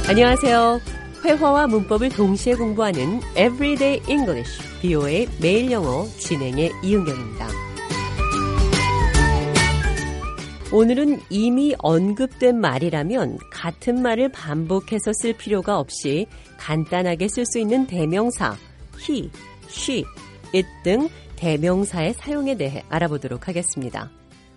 안녕하세요. 회화와 문법을 동시에 공부하는 Everyday English, VOA 매일 영어 진행의 이은경입니다. 오늘은 이미 언급된 말이라면 같은 말을 반복해서 쓸 필요가 없이 간단하게 쓸 수 있는 대명사 he, she, it 등 대명사의 사용에 대해 알아보도록 하겠습니다.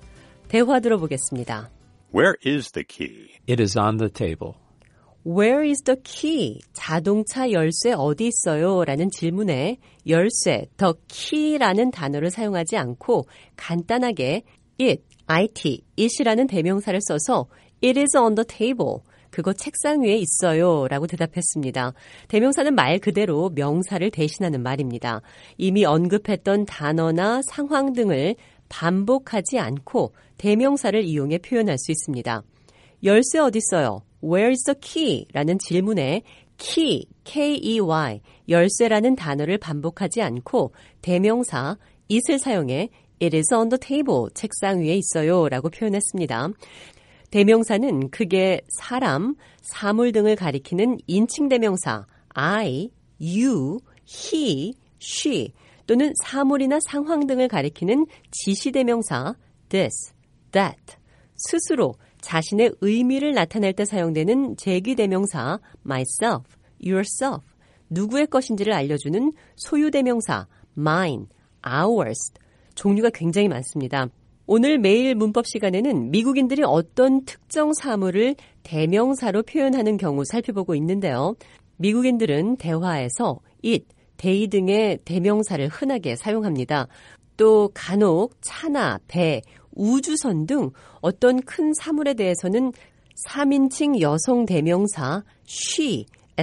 대화 들어보겠습니다. Where is the key? It is on the table. Where is the key? 자동차 열쇠 어디 있어요? 라는 질문에 열쇠, the key라는 단어를 사용하지 않고 간단하게 it, it이라는 대명사를 써서 it is on the table. 그거 책상 위에 있어요. 라고 대답했습니다. 대명사는 말 그대로 명사를 대신하는 말입니다. 이미 언급했던 단어나 상황 등을 반복하지 않고 대명사를 이용해 표현할 수 있습니다. 열쇠 어디 있어요? Where is the key? 라는 질문에 key, K-E-Y, 열쇠라는 단어를 반복하지 않고 대명사 it을 사용해 it is on the table, 책상 위에 있어요 라고 표현했습니다. 대명사는 크게 사람, 사물 등을 가리키는 인칭 대명사 I, you, he, she 또는 사물이나 상황 등을 가리키는 지시 대명사 this, that, 스스로 자신의 의미를 나타낼 때 사용되는 제귀 대명사 myself, yourself, 누구의 것인지를 알려주는 소유 대명사 mine, ours, 종류가 굉장히 많습니다. 오늘 매일 문법 시간에는 미국인들이 어떤 특정 사물을 대명사로 표현하는 경우 살펴보고 있는데요. 미국인들은 대화에서 it, they 등의 대명사를 흔하게 사용합니다. 또 간혹 차나 배, 우주선 등 어떤 큰 사물에 대해서는 3인칭 여성 대명사 she,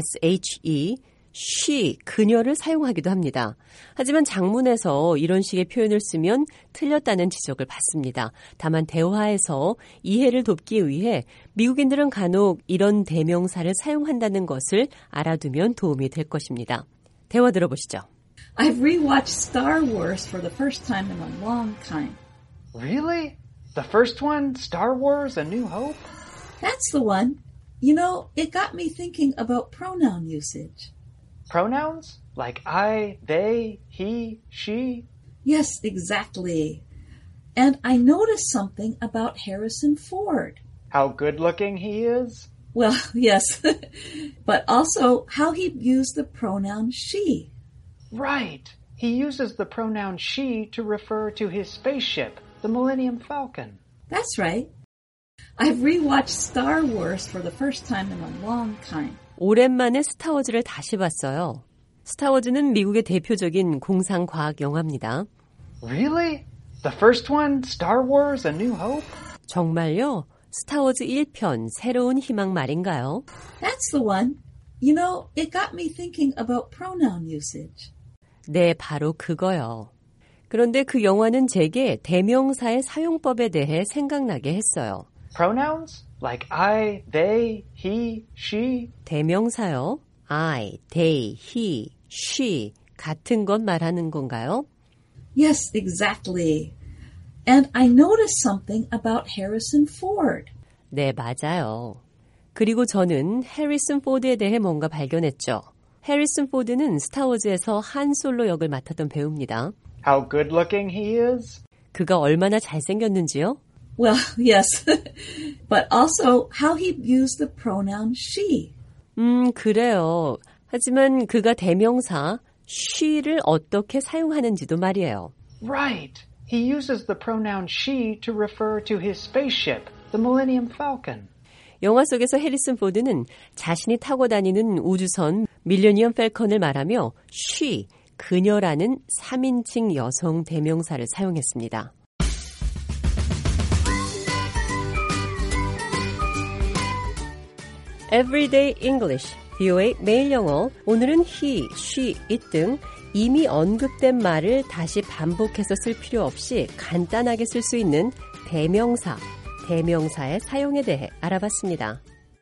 she, she, 그녀를 사용하기도 합니다. 하지만 장문에서 이런 식의 표현을 쓰면 틀렸다는 지적을 받습니다. 다만 대화에서 이해를 돕기 위해 미국인들은 간혹 이런 대명사를 사용한다는 것을 알아두면 도움이 될 것입니다. 대화 들어보시죠. I've rewatched Star Wars for the first time in a long time. Really? The first one, Star Wars, A New Hope? That's the one. You know, it got me thinking about pronoun usage. Pronouns? Like I, they, he, she? Yes, exactly. And I noticed something about Harrison Ford. How good-looking he is? Well, yes, but also how he used the pronoun she. Right. He uses the pronoun she to refer to his spaceship, the Millennium Falcon. That's right. I've rewatched Star Wars for the first time in a long time. 오랜만에 스타워즈를 다시 봤어요. 스타워즈는 미국의 대표적인 공상과학 영화입니다. Really? The first one, Star Wars, A New Hope? 정말요? 스타워즈 1편, 새로운 희망 말인가요? That's the one. You know, it got me thinking about pronoun usage. 네, 바로 그거요. 그런데 그 영화는 제게 대명사의 사용법에 대해 생각나게 했어요. Pronouns? Like I, they, he, she? 대명사요. I, they, he, she 같은 것 말하는 건가요? Yes, exactly. And I noticed something about Harrison Ford. 네, 맞아요. 그리고 저는 해리슨 포드에 대해 뭔가 발견했죠. 해리슨 포드는 스타워즈에서 한 솔로 역을 맡았던 배우입니다. How good-looking he is? 그가 얼마나 잘생겼는지요? Well, yes, but also how he used the pronoun she. 그래요. 하지만 그가 대명사 she를 어떻게 사용하는지도 말이에요. Right. He uses the pronoun she to refer to his spaceship, the Millennium Falcon. 영화 속에서 해리슨 포드는 자신이 타고 다니는 우주선 밀레니엄 팰컨을 말하며 she, 그녀라는 3인칭 여성 대명사를 사용했습니다. Everyday English, VOA 매일 영어. 오늘은 he, she, it 등 이미 언급된 말을 다시 반복해서 쓸 필요 없이 간단하게 쓸 수 있는 대명사, 대명사의 사용에 대해 알아봤습니다.